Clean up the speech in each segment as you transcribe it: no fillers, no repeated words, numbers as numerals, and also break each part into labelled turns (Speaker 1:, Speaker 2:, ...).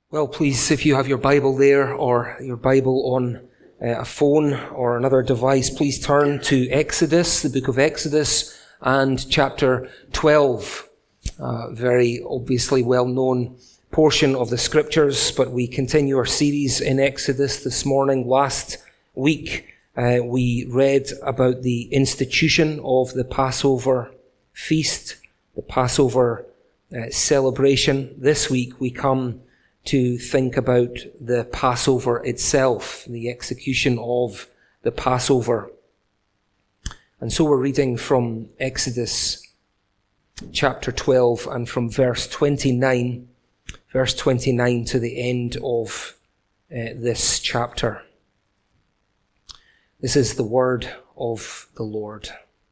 Speaker 1: Well, please, if you have your Bible there or your Bible on a phone or another device, please turn to Exodus, the book of Exodus, and chapter 12. Very obviously well-known portion of the Scriptures, but we continue our series in Exodus this morning. Last week, we read about the institution of the Passover feast, the Passover celebration. This week, we come to think about the Passover itself, the execution of the Passover. And so we're reading from Exodus chapter 12 and from verse 29 to the end of this chapter. This is the word of the Lord.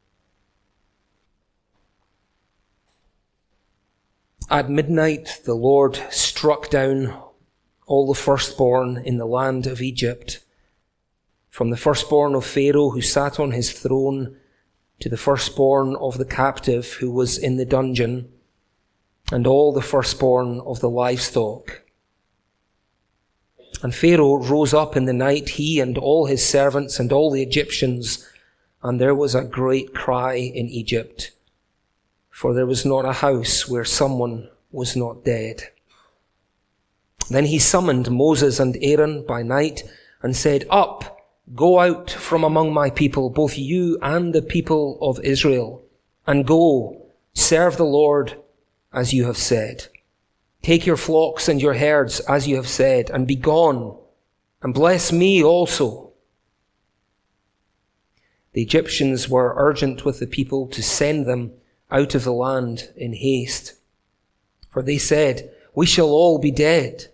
Speaker 1: At midnight, the Lord struck down all the firstborn in the land of Egypt, from the firstborn of Pharaoh who sat on his throne to the firstborn of the captive who was in the dungeon, and all the firstborn of the livestock. And Pharaoh rose up in the night, he and all his servants and all the Egyptians, and there was a great cry in Egypt, for there was not a house where someone was not dead. Then he summoned Moses and Aaron by night and said, "Up, go out from among my people, both you and the people of Israel, and go, serve the Lord as you have said. Take your flocks and your herds as you have said, and be gone, and bless me also." The Egyptians were urgent with the people to send them out of the land in haste. For they said, "We shall all be dead."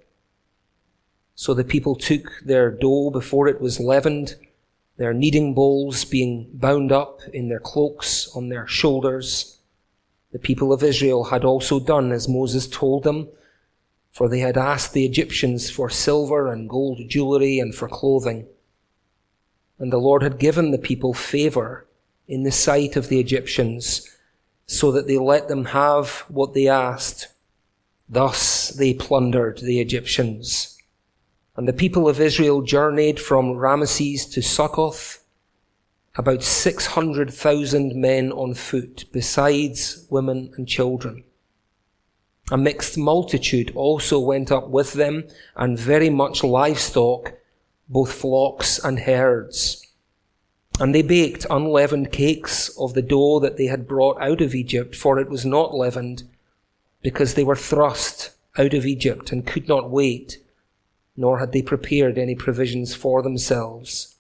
Speaker 1: So the people took their dough before it was leavened, their kneading bowls being bound up in their cloaks on their shoulders. The people of Israel had also done as Moses told them, for they had asked the Egyptians for silver and gold jewelry and for clothing. And the Lord had given the people favor in the sight of the Egyptians, so that they let them have what they asked. Thus they plundered the Egyptians. And the people of Israel journeyed from Ramesses to Succoth, about 600,000 men on foot, besides women and children. A mixed multitude also went up with them, and very much livestock, both flocks and herds. And they baked unleavened cakes of the dough that they had brought out of Egypt, for it was not leavened, because they were thrust out of Egypt and could not wait, nor had they prepared any provisions for themselves.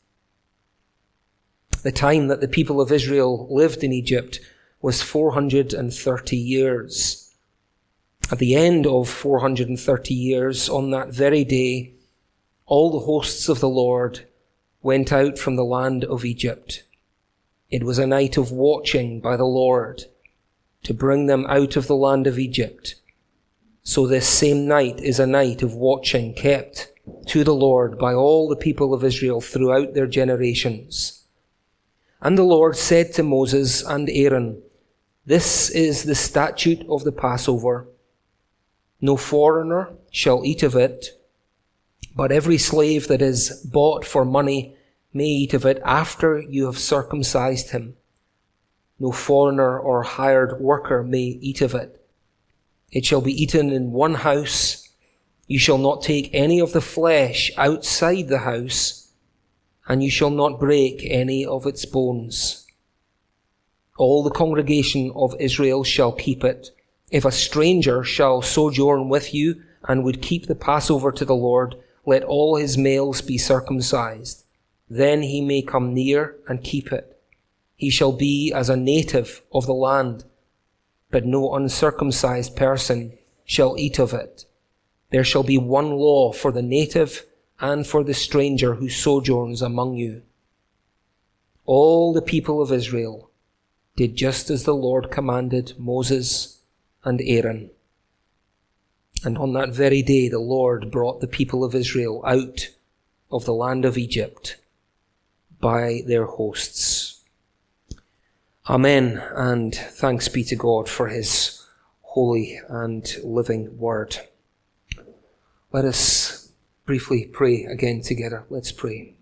Speaker 1: The time that the people of Israel lived in Egypt was 430 years. At the end of 430 years, on that very day, all the hosts of the Lord went out from the land of Egypt. It was a night of watching by the Lord to bring them out of the land of Egypt. So this same night is a night of watching kept to the Lord by all the people of Israel throughout their generations. And the Lord said to Moses and Aaron, "This is the statute of the Passover. No foreigner shall eat of it, but every slave that is bought for money may eat of it after you have circumcised him. No foreigner or hired worker may eat of it. It shall be eaten in one house. You shall not take any of the flesh outside the house, and you shall not break any of its bones. All the congregation of Israel shall keep it. If a stranger shall sojourn with you and would keep the Passover to the Lord, let all his males be circumcised. Then he may come near and keep it. He shall be as a native of the land, but no uncircumcised person shall eat of it. There shall be one law for the native and for the stranger who sojourns among you." All the people of Israel did just as the Lord commanded Moses and Aaron. And on that very day, the Lord brought the people of Israel out of the land of Egypt by their hosts. Amen, and thanks be to God for his holy and living word. Let us briefly pray again together. Let's pray.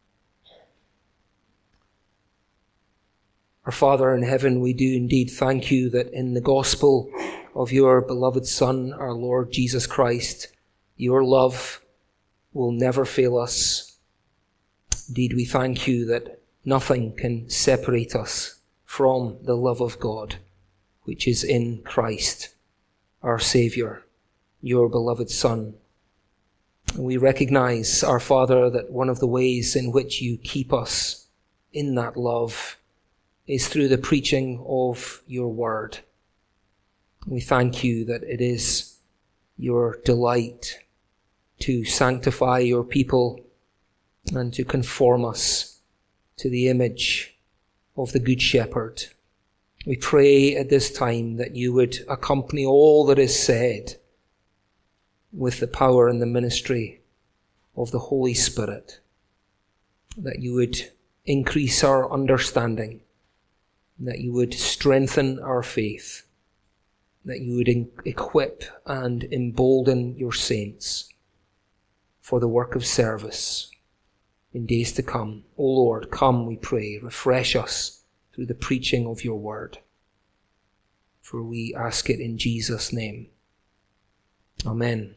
Speaker 1: Our Father in heaven, we do indeed thank you that in the gospel of your beloved Son, our Lord Jesus Christ, your love will never fail us. Indeed, we thank you that nothing can separate us from the love of God, which is in Christ, our Saviour, your beloved Son. And we recognize, our Father, that one of the ways in which you keep us in that love is through the preaching of your word. We thank you that it is your delight to sanctify your people and to conform us to the image of the Good Shepherd. We pray at this time that you would accompany all that is said with the power and the ministry of the Holy Spirit, that you would increase our understanding, that you would strengthen our faith, that you would equip and embolden your saints for the work of service in days to come. O Lord, come, we pray, refresh us through the preaching of your word. For we ask it in Jesus' name. Amen.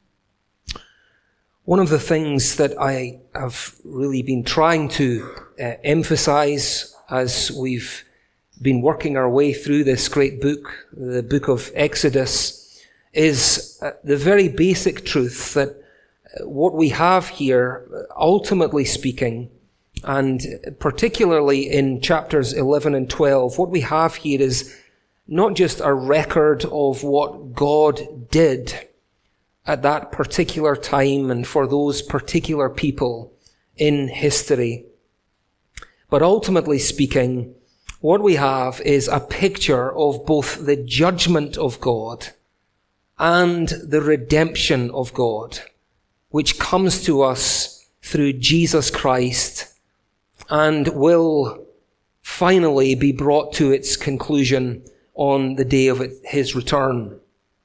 Speaker 1: One of the things that I have really been trying to emphasize as we've been working our way through this great book, the book of Exodus, is the very basic truth that what we have here, ultimately speaking, and particularly in chapters 11 and 12, what we have here is not just a record of what God did at that particular time and for those particular people in history, but ultimately speaking, what we have is a picture of both the judgment of God and the redemption of God, which comes to us through Jesus Christ and will finally be brought to its conclusion on the day of his return.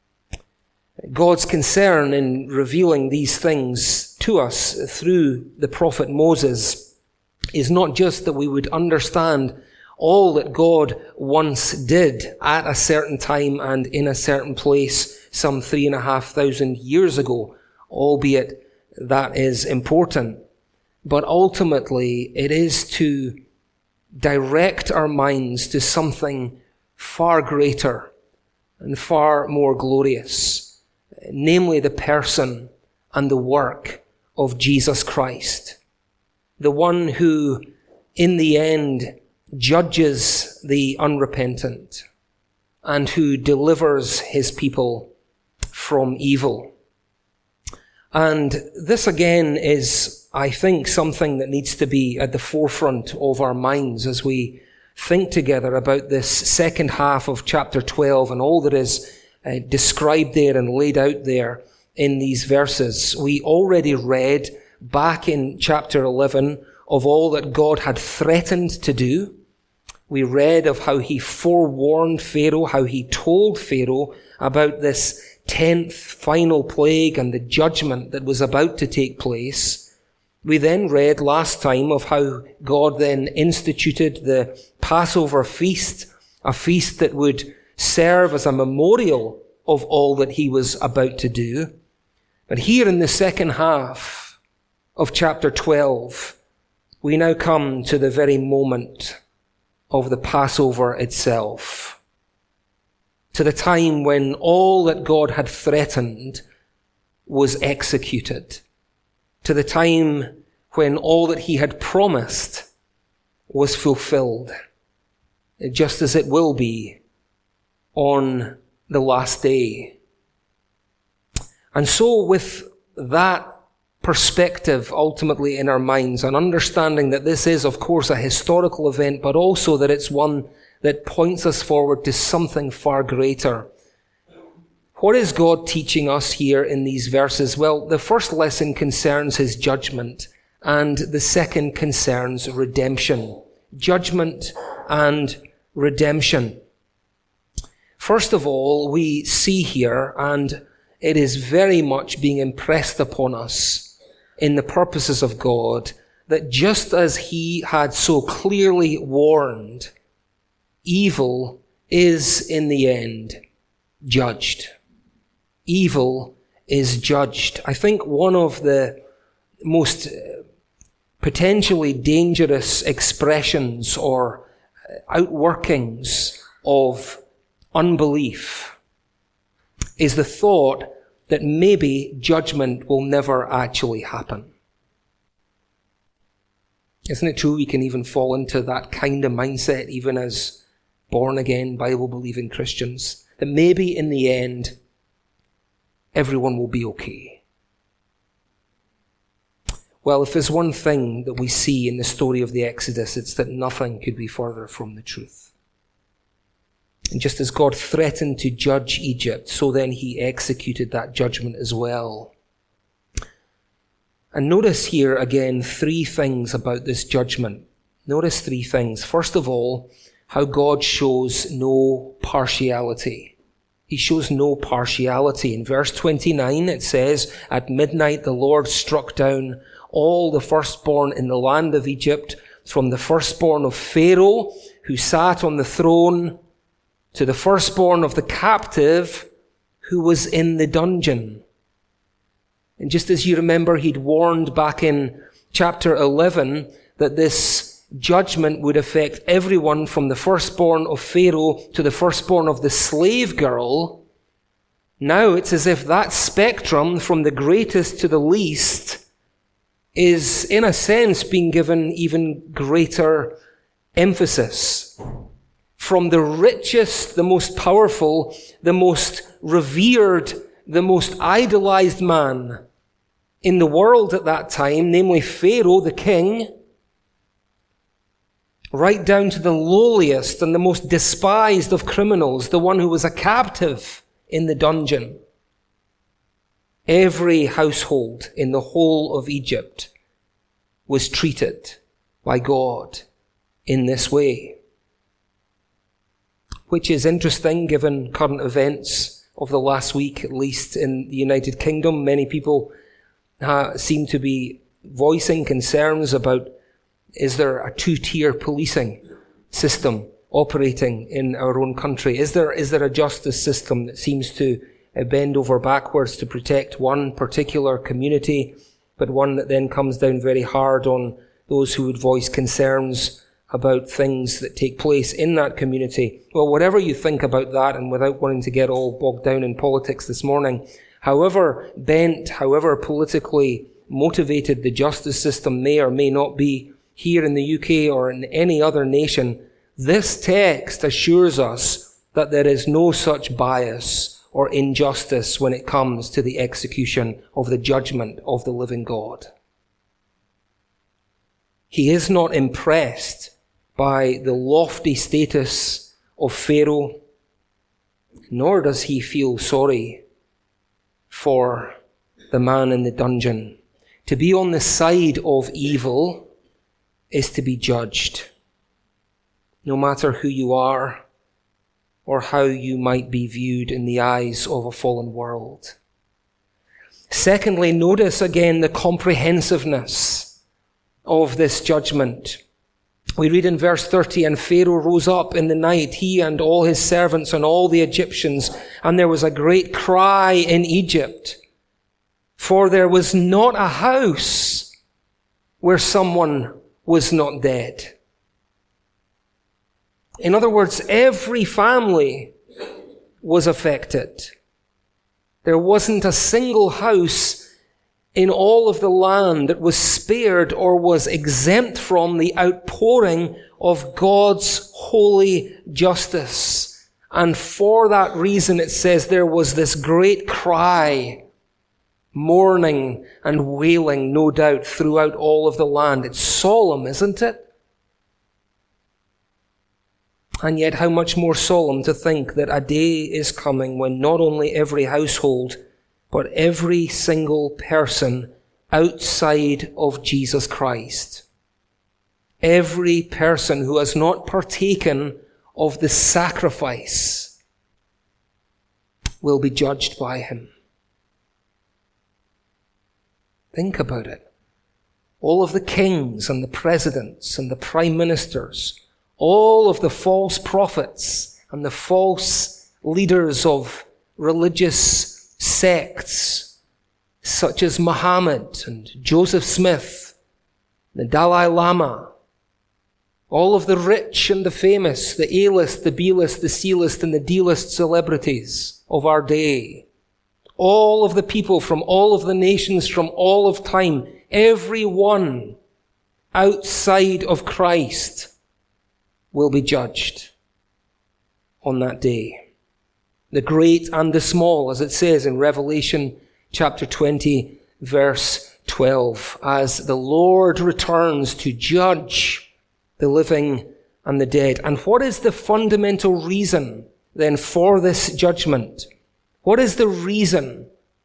Speaker 1: God's concern in revealing these things to us through the prophet Moses is not just that we would understand all that God once did at a certain time and in a certain place some 3,500 years ago, albeit that is important. But ultimately, it is to direct our minds to something far greater and far more glorious, namely the person and the work of Jesus Christ, the one who, in the end, judges the unrepentant and who delivers his people from evil. And this again is, I think, something that needs to be at the forefront of our minds as we think together about this second half of chapter 12 and all that is described there and laid out there in these verses. We already read back in chapter 11 of all that God had threatened to do. We read of how he forewarned Pharaoh, how he told Pharaoh about this 10th final plague and the judgment that was about to take place. We then read last time of how God then instituted the Passover feast, a feast that would serve as a memorial of all that he was about to do. But here in the second half of chapter 12, we now come to the very moment of the Passover itself, to the time when all that God had threatened was executed, to the time when all that he had promised was fulfilled, just as it will be on the last day. And so with that perspective ultimately in our minds, and understanding that this is, of course, a historical event, but also that it's one that points us forward to something far greater. What is God teaching us here in these verses? Well, the first lesson concerns his judgment, and the second concerns redemption. Judgment and redemption. First of all, we see here, and it is very much being impressed upon us in the purposes of God that just as he had so clearly warned, evil is in the end judged. Evil is judged. I think one of the most potentially dangerous expressions or outworkings of unbelief is the thought that maybe judgment will never actually happen. Isn't it true we can even fall into that kind of mindset even as born-again, Bible-believing Christians? That maybe in the end, everyone will be okay. Well, if there's one thing that we see in the story of the Exodus, it's that nothing could be further from the truth. And just as God threatened to judge Egypt, so then he executed that judgment as well. And notice here again 3 things about this judgment. Notice 3 things. First of all, how God shows no partiality. He shows no partiality. In verse 29 it says, "At midnight the Lord struck down all the firstborn in the land of Egypt, from the firstborn of Pharaoh, who sat on the throne, to the firstborn of the captive, who was in the dungeon." And just as you remember, he'd warned back in chapter 11 that this judgment would affect everyone from the firstborn of Pharaoh to the firstborn of the slave girl. Now it's as if that spectrum from the greatest to the least is, in a sense, being given even greater emphasis. From the richest, the most powerful, the most revered, the most idolized man in the world at that time, namely Pharaoh, the king, right down to the lowliest and the most despised of criminals, the one who was a captive in the dungeon. Every household in the whole of Egypt was treated by God in this way. Which is interesting given current events of the last week, at least in the United Kingdom. Many people seem to be voicing concerns about, is there a 2-tier policing system operating in our own country? Is there a justice system that seems to bend over backwards to protect one particular community, but one that then comes down very hard on those who would voice concerns about things that take place in that community? Well, whatever you think about that, and without wanting to get all bogged down in politics this morning, however bent, however politically motivated the justice system may or may not be here in the UK or in any other nation, this text assures us that there is no such bias or injustice when it comes to the execution of the judgment of the living God. He is not impressed by the lofty status of Pharaoh, nor does he feel sorry for the man in the dungeon. To be on the side of evil is to be judged, no matter who you are or how you might be viewed in the eyes of a fallen world. Secondly, notice again the comprehensiveness of this judgment. We read in verse 30, "And Pharaoh rose up in the night, he and all his servants and all the Egyptians, and there was a great cry in Egypt, for there was not a house where someone was not dead." In other words, every family was affected. There wasn't a single house in all of the land that was spared or was exempt from the outpouring of God's holy justice. And for that reason, it says there was this great cry, mourning and wailing, no doubt, throughout all of the land. It's solemn, isn't it? And yet how much more solemn to think that a day is coming when not only every household, but every single person outside of Jesus Christ, every person who has not partaken of the sacrifice, will be judged by him. Think about it. All of the kings and the presidents and the prime ministers, all of the false prophets and the false leaders of religious sects, such as Muhammad and Joseph Smith, the Dalai Lama, all of the rich and the famous, the A-list, the B-list, the C-list, and the D-list celebrities of our day, all of the people from all of the nations from all of time, everyone outside of Christ will be judged on that day. The great and the small, as it says in Revelation chapter 20, verse 12, as the Lord returns to judge the living and the dead. And what is the fundamental reason then for this judgment? What is the reason?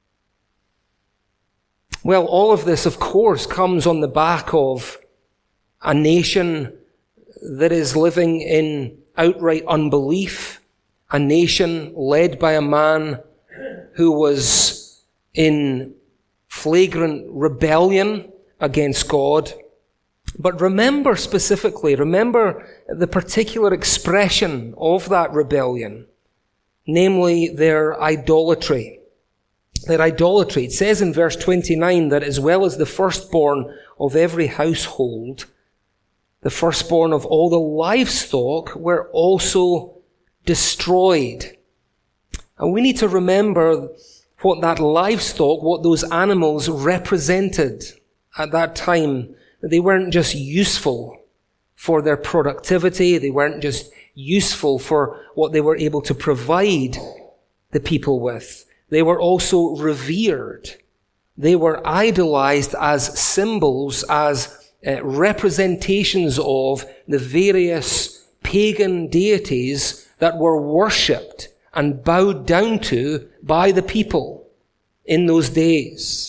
Speaker 1: Well, all of this, of course, comes on the back of a nation that is living in outright unbelief, a nation led by a man who was in flagrant rebellion against God. But remember the particular expression of that rebellion, namely their idolatry. Their idolatry. It says in verse 29 that as well as the firstborn of every household, the firstborn of all the livestock were also destroyed. And we need to remember what that livestock, what those animals represented at that time. They weren't just useful for their productivity. They weren't just useful for what they were able to provide the people with. They were also revered. They were idolized as symbols, as representations of the various pagan deities that were worshipped and bowed down to by the people in those days.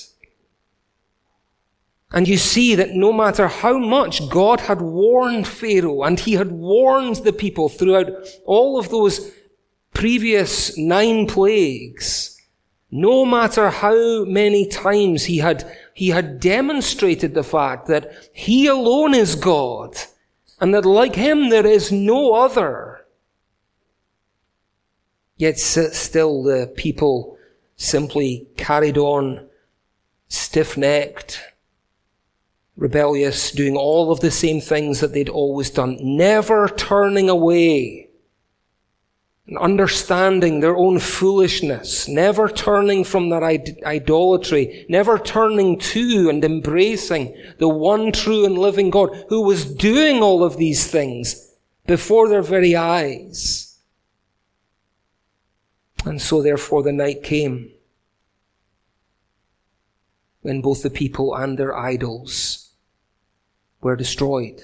Speaker 1: And you see that no matter how much God had warned Pharaoh, and he had warned the people throughout all of those previous 9 plagues, no matter how many times he had demonstrated the fact that he alone is God, and that like him there is no other, yet still the people simply carried on stiff-necked, rebellious, doing all of the same things that they'd always done, never turning away and understanding their own foolishness, never turning from their idolatry, never turning to and embracing the one true and living God who was doing all of these things before their very eyes. And so therefore the night came when both the people and their idols were destroyed.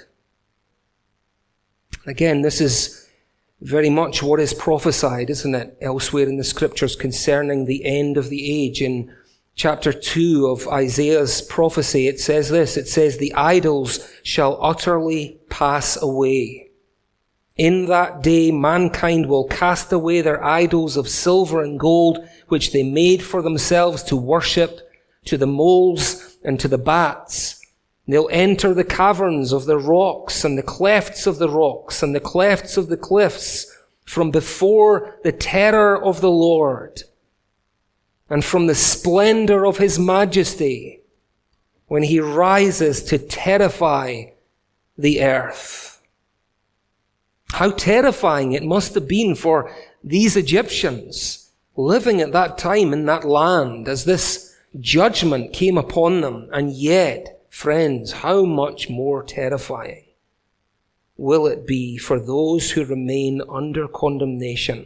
Speaker 1: Again, this is very much what is prophesied, isn't it, elsewhere in the scriptures concerning the end of the age. In chapter 2 of Isaiah's prophecy, it says this, it says, "The idols shall utterly pass away. In that day mankind will cast away their idols of silver and gold, which they made for themselves to worship, to the moles and to the bats. They'll enter the caverns of the rocks and the clefts of the rocks and the clefts of the cliffs from before the terror of the Lord and from the splendor of his majesty when he rises to terrify the earth." How terrifying it must have been for these Egyptians living at that time in that land as this judgment came upon them. And yet, friends, how much more terrifying will it be for those who remain under condemnation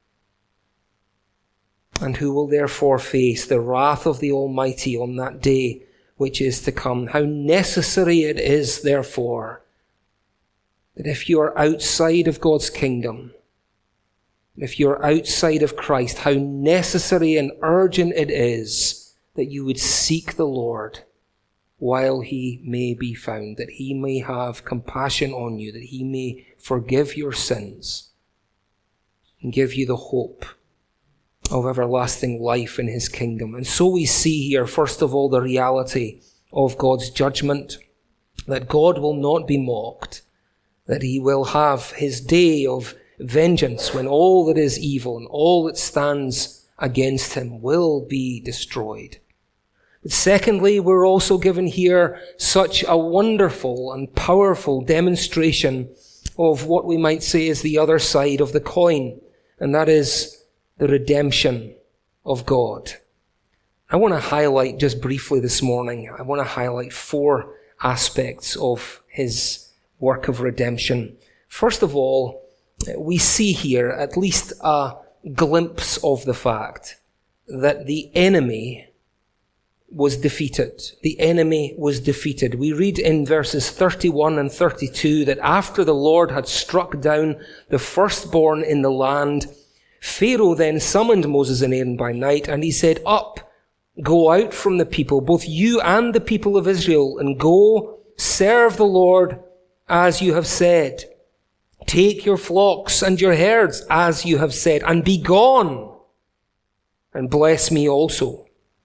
Speaker 1: and who will therefore face the wrath of the Almighty on that day which is to come? How necessary it is, therefore, that if you are outside of God's kingdom, if you're outside of Christ, how necessary and urgent it is that you would seek the Lord while he may be found, that he may have compassion on you, that he may forgive your sins and give you the hope of everlasting life in his kingdom. And so we see here, first of all, the reality of God's judgment, that God will not be mocked, that he will have his day of vengeance when all that is evil and all that stands against him will be destroyed. But secondly, we're also given here such a wonderful and powerful demonstration of what we might say is the other side of the coin, and that is the redemption of God. I want to highlight just briefly this morning, I want to highlight 4 aspects of his work of redemption. First of all, we see here at least a glimpse of the fact that the enemy was defeated. The enemy was defeated. We read in verses 31 and 32 that after the Lord had struck down the firstborn in the land, Pharaoh then summoned Moses and Aaron by night, and he said, "Up, go out from the people, both you and the people of Israel, and go serve the Lord as you have said. Take your flocks and your herds as you have said, and be gone, and bless me also."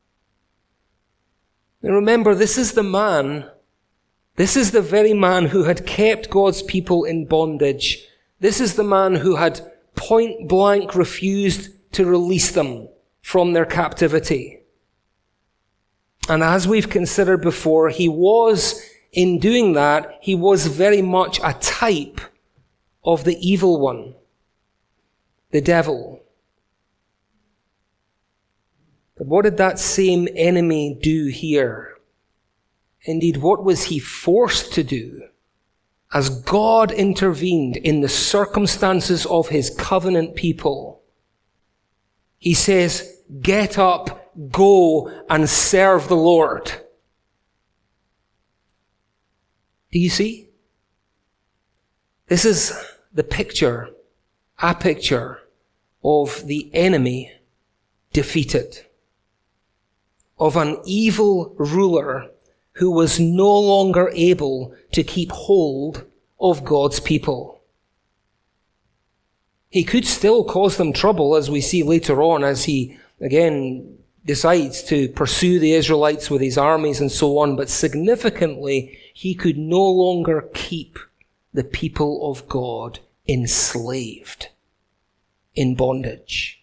Speaker 1: Now remember, this is the very man who had kept God's people in bondage. This is the man who had point blank refused to release them from their captivity. And as we've considered before, in doing that, he was very much a type of the evil one, the devil. But what did that same enemy do here? Indeed, what was he forced to do as God intervened in the circumstances of his covenant people? He says, "Get up, go and serve the Lord." Do you see? This is a picture of the enemy defeated, of an evil ruler who was no longer able to keep hold of God's people. He could still cause them trouble, as we see later on, as he again decides to pursue the Israelites with his armies and so on, but significantly, he could no longer keep the people of God enslaved, in bondage.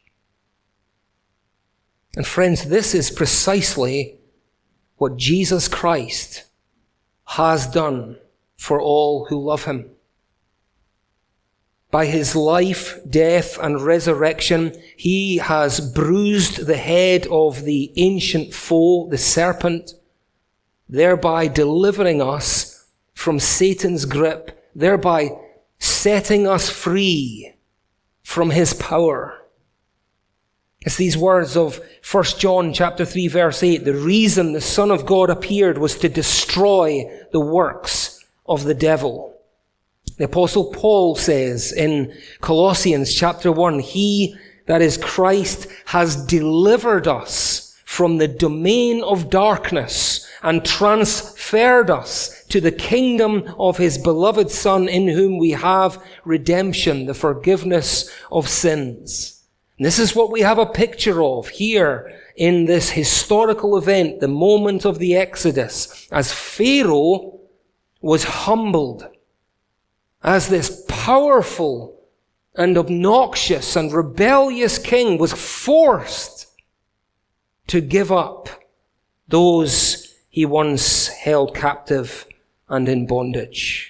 Speaker 1: And friends, this is precisely what Jesus Christ has done for all who love him. By his life, death, and resurrection, he has bruised the head of the ancient foe, the serpent, thereby delivering us from Satan's grip, thereby setting us free from his power. It's these words of 1 John chapter 3 verse 8. The reason the Son of God appeared was to destroy the works of the devil. The Apostle Paul says in Colossians chapter 1, He, that is Christ, has delivered us from the domain of darkness and transferred us to the kingdom of his beloved Son, in whom we have redemption, the forgiveness of sins. And this is what we have a picture of here in this historical event, the moment of the Exodus, as Pharaoh was humbled, as this powerful and obnoxious and rebellious king was forced to give up those he once held captive and in bondage.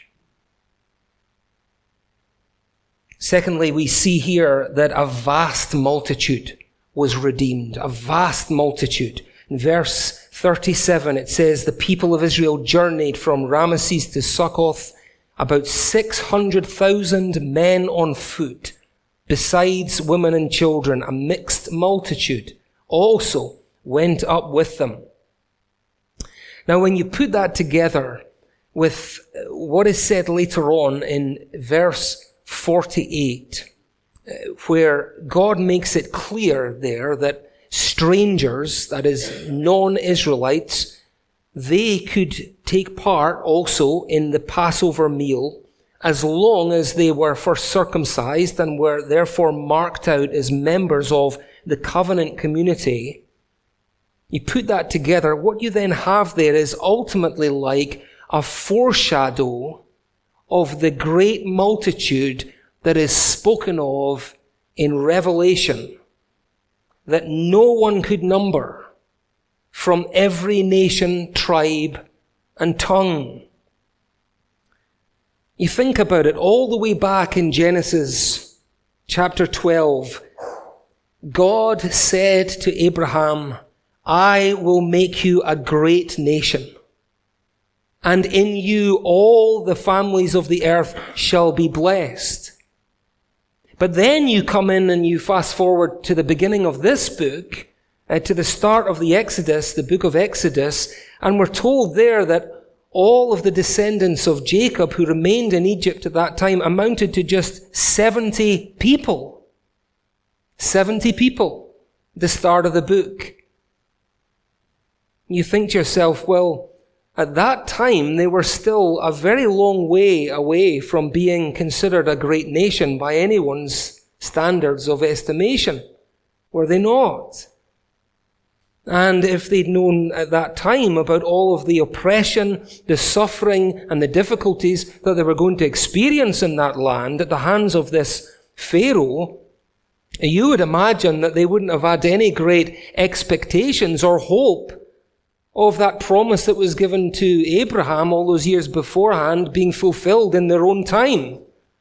Speaker 1: Secondly, we see here that a vast multitude was redeemed, a vast multitude. In verse 37, it says, the people of Israel journeyed from Ramesses to Succoth, about 600,000 men on foot, besides women and children. A mixed multitude also went up with them. Now, when you put that together with what is said later on in verse 48, where God makes it clear there that strangers, that is non-Israelites, they could take part also in the Passover meal as long as they were first circumcised and were therefore marked out as members of the covenant community, you put that together, what you then have there is ultimately like a foreshadow of the great multitude that is spoken of in Revelation, that no one could number, from every nation, tribe, and tongue. You think about it, all the way back in Genesis chapter 12, God said to Abraham, I will make you a great nation, and in you all the families of the earth shall be blessed. But then you come in and you fast forward to the beginning of this book, to the start of the Exodus, the book of Exodus, and we're told there that all of the descendants of Jacob who remained in Egypt at that time amounted to just 70 people. 70 people, the start of the book. You think to yourself, well, at that time they were still a very long way away from being considered a great nation by anyone's standards of estimation, were they not? And if they'd known at that time about all of the oppression, the suffering, and the difficulties that they were going to experience in that land at the hands of this Pharaoh, you would imagine that they wouldn't have had any great expectations or hope of that promise that was given to Abraham all those years beforehand being fulfilled in their own time.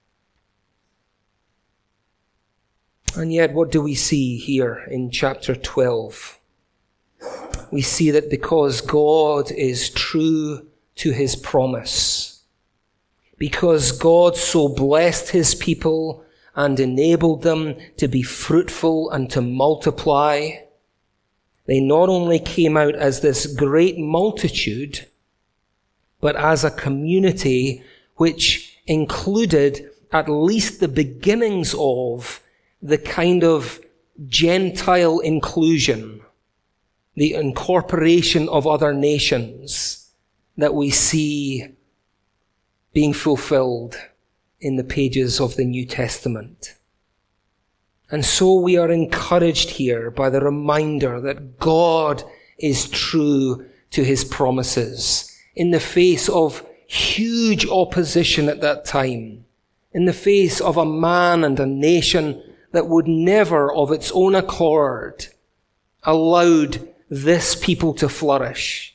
Speaker 1: And yet, what do we see here in chapter 12? We see that because God is true to his promise, because God so blessed his people and enabled them to be fruitful and to multiply, they not only came out as this great multitude, but as a community which included at least the beginnings of the kind of Gentile inclusion, the incorporation of other nations that we see being fulfilled in the pages of the New Testament. And so we are encouraged here by the reminder that God is true to his promises in the face of huge opposition at that time, in the face of a man and a nation that would never of its own accord allowed this people to flourish.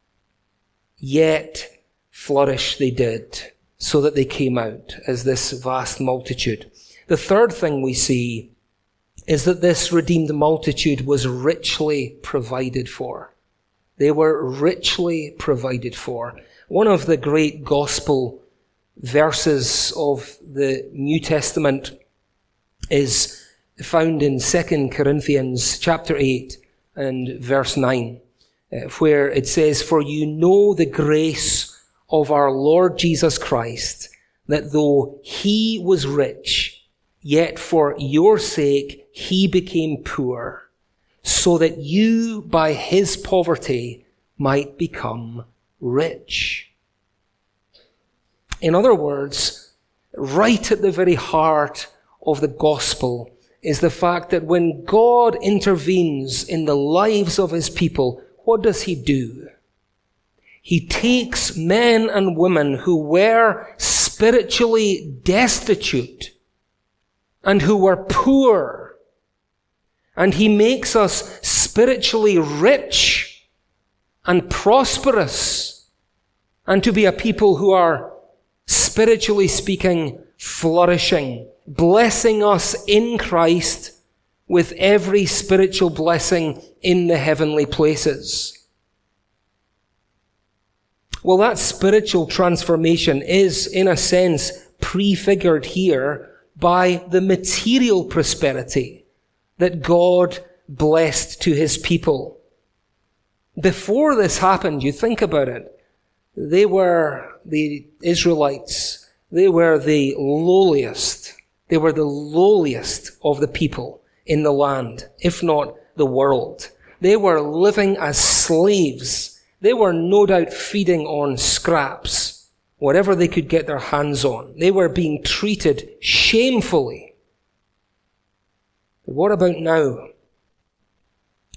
Speaker 1: Yet flourish they did, so that they came out as this vast multitude. The third thing we see is that this redeemed multitude was richly provided for. They were richly provided for. One of the great gospel verses of the New Testament is found in 2 Corinthians chapter 8 and verse 9, where it says, For you know the grace of our Lord Jesus Christ, that though he was rich, yet for your sake he became poor, so that you by his poverty might become rich. In other words, right at the very heart of the gospel is the fact that when God intervenes in the lives of his people, what does he do? He takes men and women who were spiritually destitute and who were poor, and he makes us spiritually rich and prosperous, and to be a people who are, spiritually speaking, flourishing, blessing us in Christ with every spiritual blessing in the heavenly places. Well, that spiritual transformation is, in a sense, prefigured here by the material prosperity that God blessed to his people. Before this happened, you think about it, they were the Israelites. They were the lowliest. They were the lowliest of the people in the land, if not the world. They were living as slaves. They were no doubt feeding on scraps, whatever they could get their hands on. They were being treated shamefully. But what about now?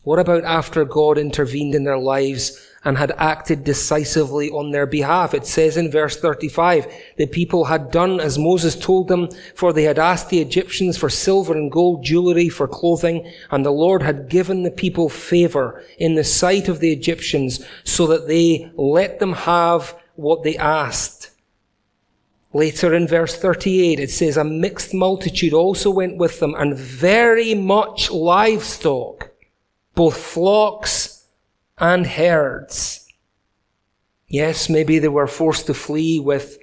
Speaker 1: What about after God intervened in their lives and had acted decisively on their behalf? It says in verse 35, the people had done as Moses told them, for they had asked the Egyptians for silver and gold jewelry for clothing, and the Lord had given the people favor in the sight of the Egyptians, so that they let them have what they asked. Later in verse 38, it says, a mixed multitude also went with them, and very much livestock, both flocks and herds. Yes, maybe they were forced to flee with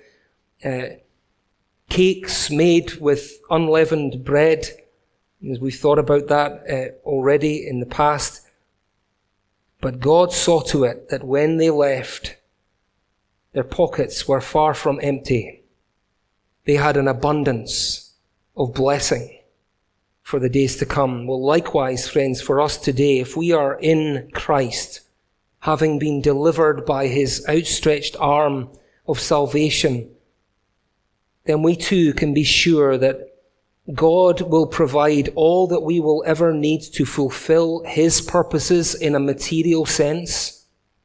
Speaker 1: cakes made with unleavened bread, as we've thought about that already in the past. But God saw to it that when they left, their pockets were far from empty. They had an abundance of blessing for the days to come. Well, likewise, friends, for us today, if we are in Christ, having been delivered by his outstretched arm of salvation, then we too can be sure that God will provide all that we will ever need to fulfill his purposes in a material sense,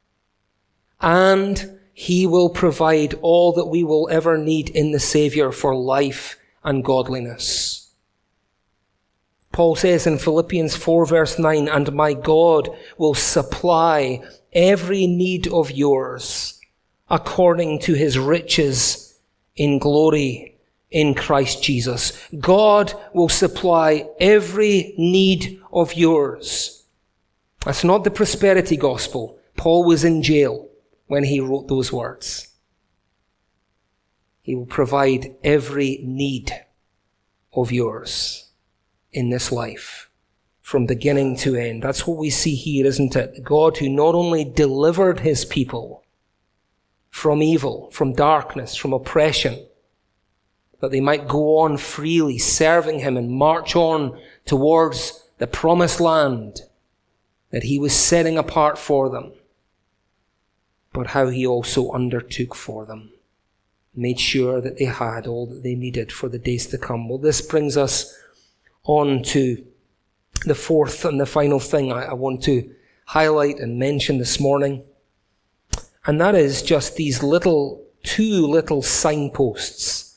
Speaker 1: and he will provide all that we will ever need in the Savior for life and godliness. Paul says in Philippians 4 verse 9, and my God will supply every need of yours according to his riches in glory in Christ Jesus. God will supply every need of yours. That's not the prosperity gospel. Paul was in jail when he wrote those words. He will provide every need of yours in this life, from beginning to end. That's what we see here, isn't it? God who not only delivered his people from evil, from darkness, from oppression, that they might go on freely serving him and march on towards the promised land that he was setting apart for them, but how he also undertook for them, made sure that they had all that they needed for the days to come. Well, this brings us on to the fourth and the final thing I want to highlight and mention this morning, and that is just these two little signposts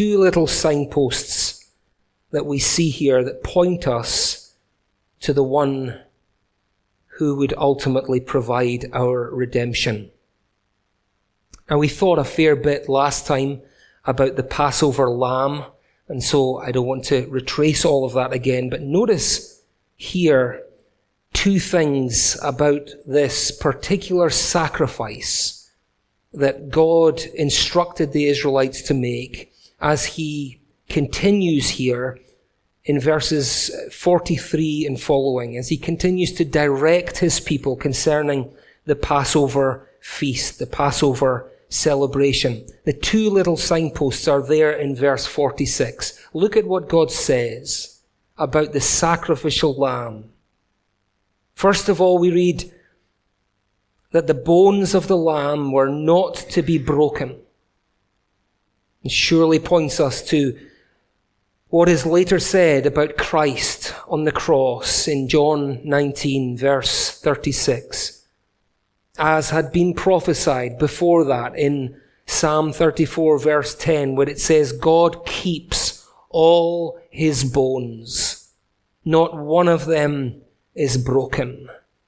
Speaker 1: that we see here that point us to the one who would ultimately provide our redemption. Now, we thought a fair bit last time about the Passover lamb, and so I don't want to retrace all of that again, but notice here two things about this particular sacrifice that God instructed the Israelites to make as he continues here in verses 43 and following, as he continues to direct his people concerning the Passover feast, the Passover celebration. The two little signposts are there in verse 46. Look at what God says about the sacrificial lamb. First of all, we read that the bones of the lamb were not to be broken. It surely points us to what is later said about Christ on the cross in John 19, verse 36. As had been prophesied before that in Psalm 34 verse 10, where it says, God keeps all his bones. Not one of them is broken.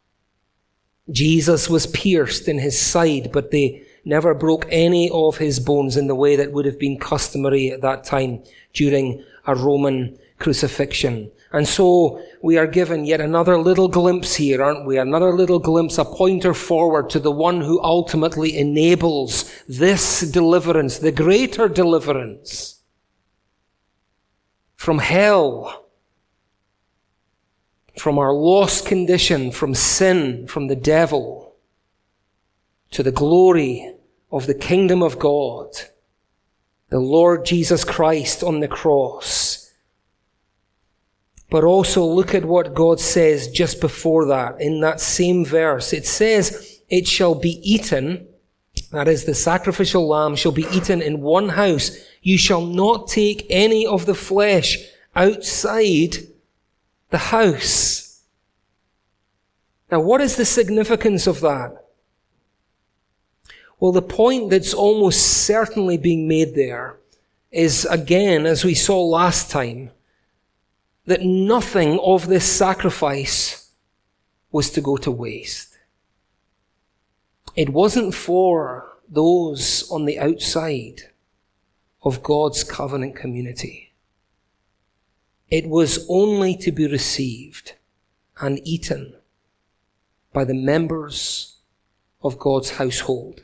Speaker 1: Jesus was pierced in his side, but they never broke any of his bones in the way that would have been customary at that time during a Roman crucifixion. And so we are given yet another little glimpse here, aren't we? Another little glimpse, a pointer forward to the one who ultimately enables this deliverance, the greater deliverance from hell, from our lost condition, from sin, from the devil, to the glory of the kingdom of God, the Lord Jesus Christ on the cross. But also look at what God says just before that. In that same verse, it says, it shall be eaten, that is, the sacrificial lamb shall be eaten in one house. You shall not take any of the flesh outside the house. Now, what is the significance of that? Well, the point that's almost certainly being made there is, again, as we saw last time, that nothing of this sacrifice was to go to waste. It wasn't for those on the outside of God's covenant community. It was only to be received and eaten by the members of God's household.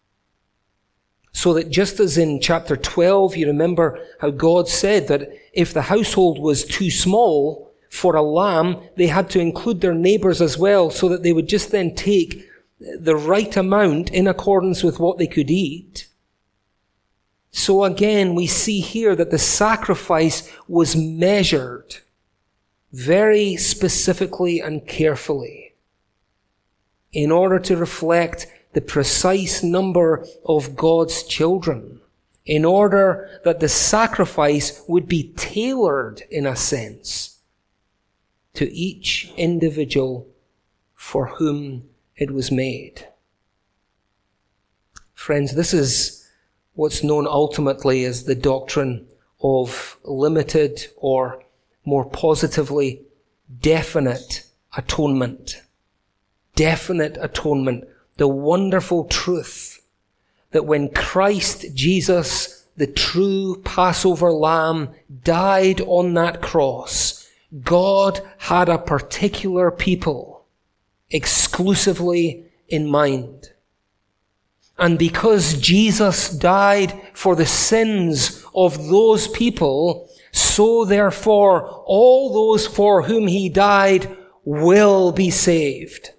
Speaker 1: So that just as in chapter 12, you remember how God said that if the household was too small for a lamb, they had to include their neighbors as well, so that they would just then take the right amount in accordance with what they could eat. So again, we see here that the sacrifice was measured very specifically and carefully in order to reflect the precise number of God's children, in order that the sacrifice would be tailored, in a sense, to each individual for whom it was made. Friends, this is what's known ultimately as the doctrine of limited, or more positively, definite atonement. Definite atonement. The wonderful truth that when Christ Jesus, the true Passover lamb, died on that cross, God had a particular people exclusively in mind. And because Jesus died for the sins of those people, so therefore all those for whom he died will be saved.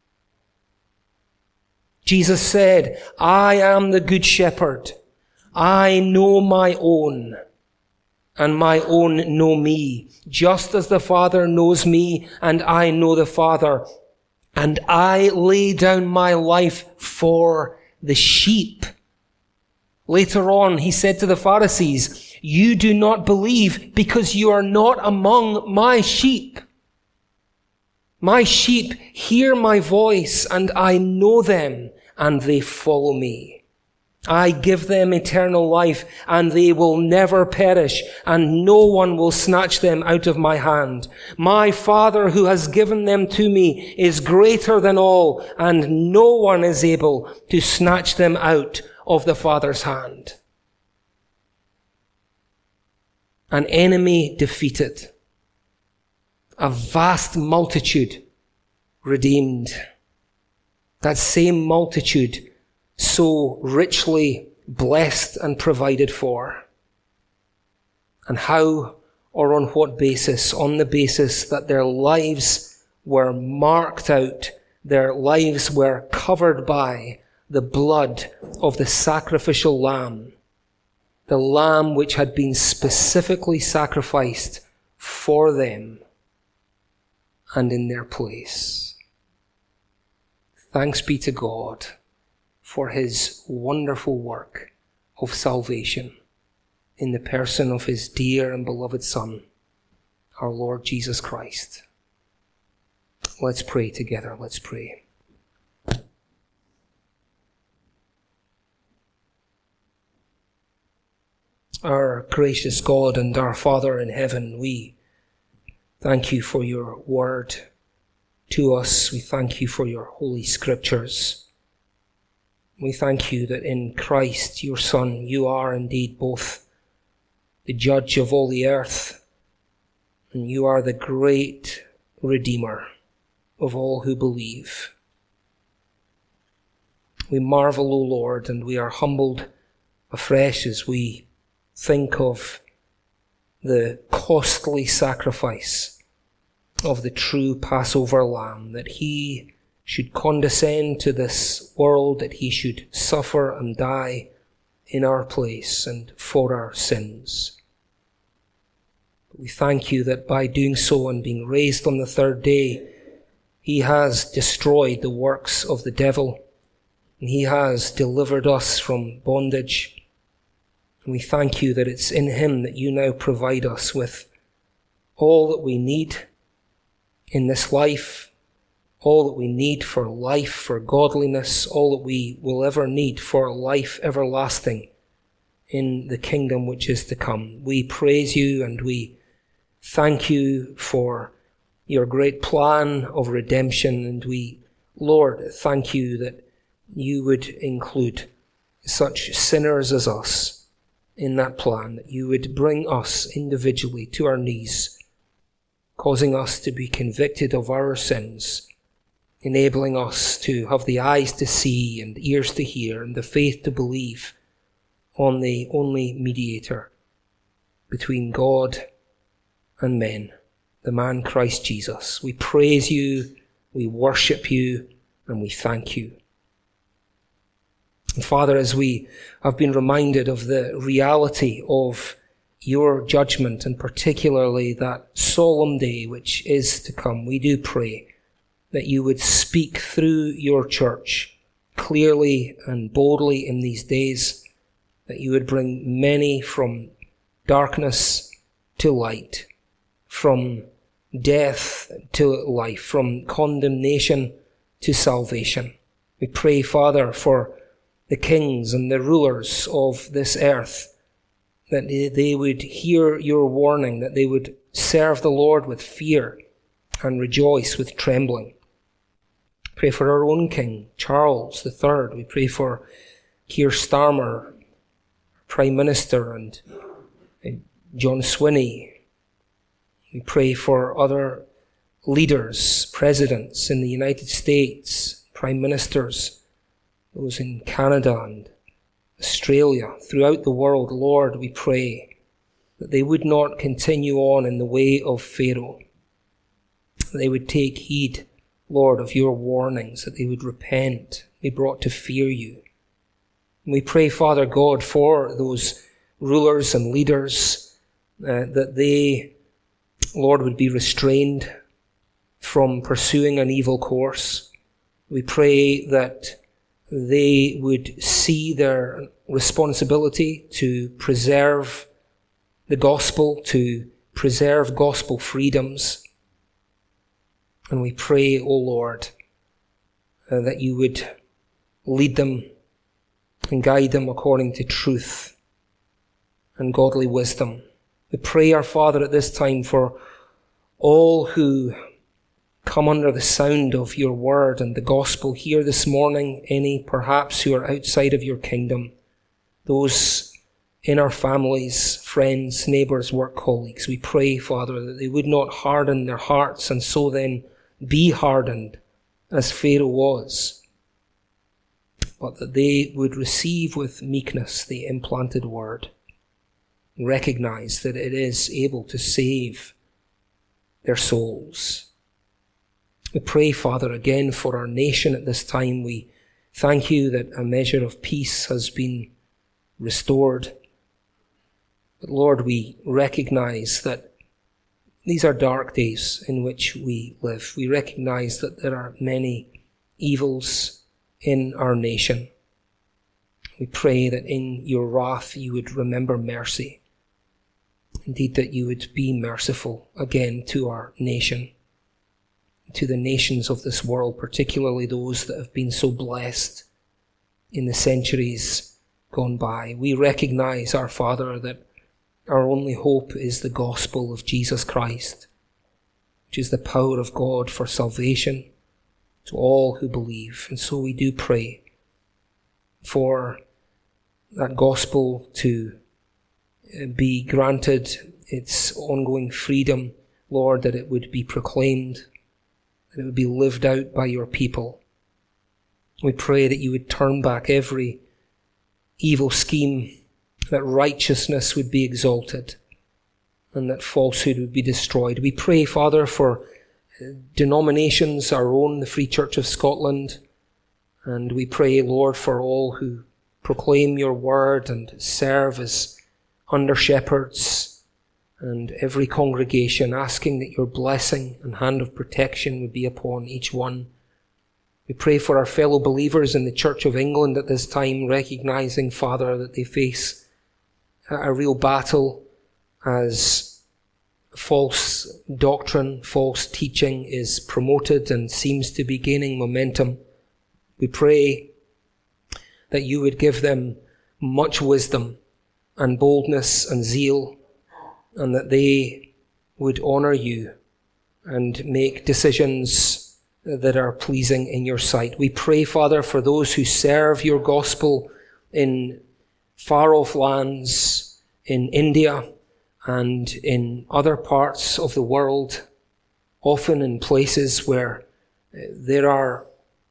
Speaker 1: Jesus said, I am the good shepherd. I know my own, and my own know me, just as the Father knows me, and I know the Father. And I lay down my life for the sheep. Later on, he said to the Pharisees, you do not believe because you are not among my sheep. My sheep hear my voice, and I know them, and they follow me. I give them eternal life, and they will never perish, and no one will snatch them out of my hand. My Father who has given them to me is greater than all, and no one is able to snatch them out of the Father's hand. An enemy defeated. A vast multitude redeemed. That same multitude so richly blessed and provided for. And how or on what basis? On the basis that their lives were marked out, their lives were covered by the blood of the sacrificial lamb, the lamb which had been specifically sacrificed for them and in their place. Thanks be to God for his wonderful work of salvation in the person of his dear and beloved Son, our Lord Jesus Christ. Let's pray together. Let's pray. Our gracious God and our Father in heaven, we thank you for your word to us. We thank you for your holy scriptures. We thank you that in Christ, your Son, you are indeed both the judge of all the earth, and you are the great Redeemer of all who believe. We marvel, O Lord, and we are humbled afresh as we think of the costly sacrifice of the true Passover Lamb, that he should condescend to this world, that he should suffer and die in our place and for our sins. But we thank you that by doing so and being raised on the third day, he has destroyed the works of the devil, and he has delivered us from bondage. And we thank you that it's in him that you now provide us with all that we need in this life all that we need for life, for godliness, all that we will ever need for life everlasting in the kingdom which is to come. We praise you and we thank you for your great plan of redemption, and we, Lord, thank you that you would include such sinners as us in that plan, that you would bring us individually to our knees, causing us to be convicted of our sins, enabling us to have the eyes to see and ears to hear and the faith to believe on the only mediator between God and men, the man Christ Jesus. We praise you, we worship you, and we thank you. And Father, as we have been reminded of the reality of your judgment, and particularly that solemn day which is to come, we do pray that you would speak through your church clearly and boldly in these days, that you would bring many from darkness to light, from death to life, from condemnation to salvation. We pray, Father, for the kings and the rulers of this earth, that they would hear your warning, that they would serve the Lord with fear and rejoice with trembling. Pray for our own King, Charles III. We pray for Keir Starmer, Prime Minister, and John Swinney. We pray for other leaders, presidents in the United States, prime ministers, those in Canada and Australia, throughout the world. Lord, we pray that they would not continue on in the way of Pharaoh. That they would take heed, Lord, of your warnings, that they would repent, be brought to fear you. And we pray, Father God, for those rulers and leaders, that they, Lord, would be restrained from pursuing an evil course. We pray that they would see their responsibility to preserve the gospel, to preserve gospel freedoms. And we pray, O Lord, that you would lead them and guide them according to truth and godly wisdom. We pray, our Father, at this time for all who come under the sound of your word and the gospel here this morning, any perhaps who are outside of your kingdom, those in our families, friends, neighbours, work colleagues. We pray, Father, that they would not harden their hearts and so then be hardened as Pharaoh was, but that they would receive with meekness the implanted word, recognize that it is able to save their souls. We pray, Father, again for our nation at this time. We thank you that a measure of peace has been restored. But Lord, we recognize that these are dark days in which we live. We recognize that there are many evils in our nation. We pray that in your wrath you would remember mercy. Indeed, that you would be merciful again to our nation, to the nations of this world, particularly those that have been so blessed in the centuries gone by. We recognize, our Father, that our only hope is the gospel of Jesus Christ, which is the power of God for salvation to all who believe. And so we do pray for that gospel to be granted its ongoing freedom, Lord, that it would be proclaimed, that it would be lived out by your people. We pray that you would turn back every evil scheme, that righteousness would be exalted, and that falsehood would be destroyed. We pray, Father, for denominations, our own, the Free Church of Scotland, and we pray, Lord, for all who proclaim your word and serve as under shepherds, and every congregation, asking that your blessing and hand of protection would be upon each one. We pray for our fellow believers in the Church of England at this time, recognizing, Father, that they face a real battle as false doctrine, false teaching is promoted and seems to be gaining momentum. We pray that you would give them much wisdom and boldness and zeal, and that they would honor you and make decisions that are pleasing in your sight. We pray, Father, for those who serve your gospel in far-off lands, in India and in other parts of the world, often in places where there are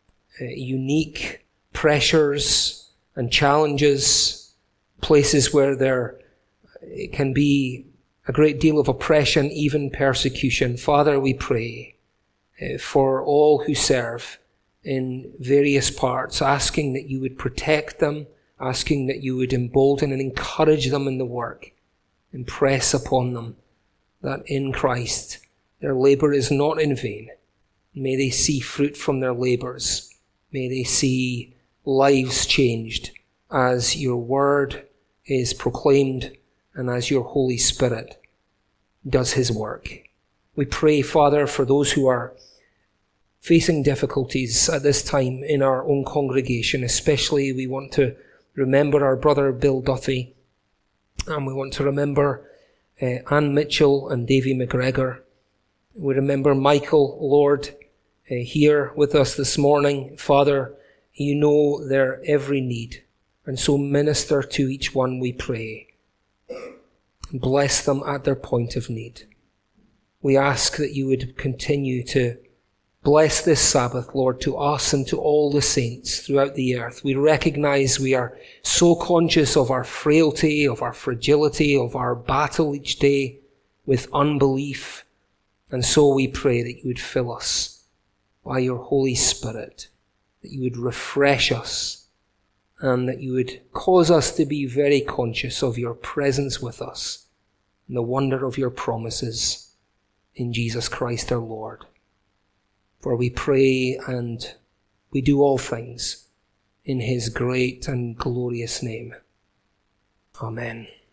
Speaker 1: unique pressures and challenges, places where there can be a great deal of oppression, even persecution. Father, we pray for all who serve in various parts, asking that you would protect them, asking that you would embolden and encourage them in the work, impress upon them that in Christ their labor is not in vain. May they see fruit from their labors. May they see lives changed as your word is proclaimed and as your Holy Spirit does his work. We pray, Father, for those who are facing difficulties at this time in our own congregation. Especially we want to remember our brother Bill Duthie, and we want to remember Ann Mitchell and Davy McGregor. We remember Michael, Lord, here with us this morning. Father, you know their every need, and so minister to each one, we pray. Bless them at their point of need. We ask that you would continue to bless this Sabbath, Lord, to us and to all the saints throughout the earth. We recognize we are so conscious of our frailty, of our fragility, of our battle each day with unbelief. And so we pray that you would fill us by your Holy Spirit, that you would refresh us, and that you would cause us to be very conscious of your presence with us and the wonder of your promises in Jesus Christ our Lord. For we pray and we do all things in his great and glorious name. Amen.